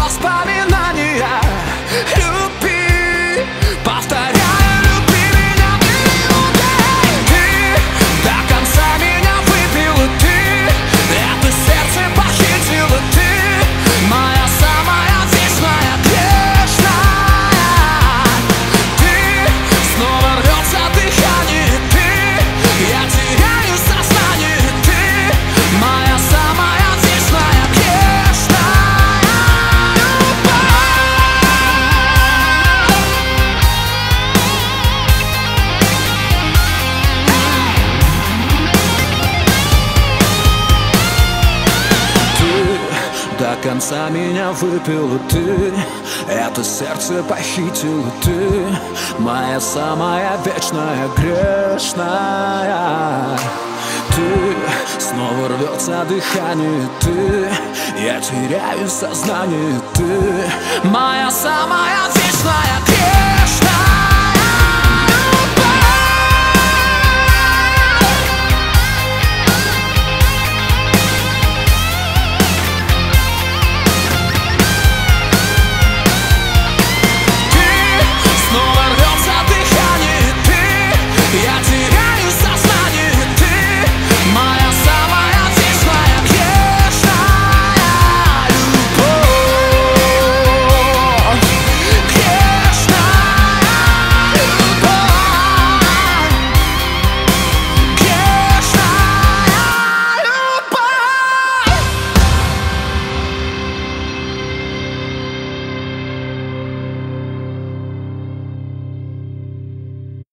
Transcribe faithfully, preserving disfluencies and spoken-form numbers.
воспоминания. Люби, повторяю, люби меня минутой. Ты до конца меня выпила, ты это сердце похитила, ты моя самая вечная грешная. Ты снова рвется дыхание, ты я теряю сознание, ты моя самая вечная грешная любовь. Ты до конца меня выпила, ты это сердце похитила, ты моя самая вечная грешная. Ты снова рвется дыхание, ты я теряю сознание, ты моя самая вечная.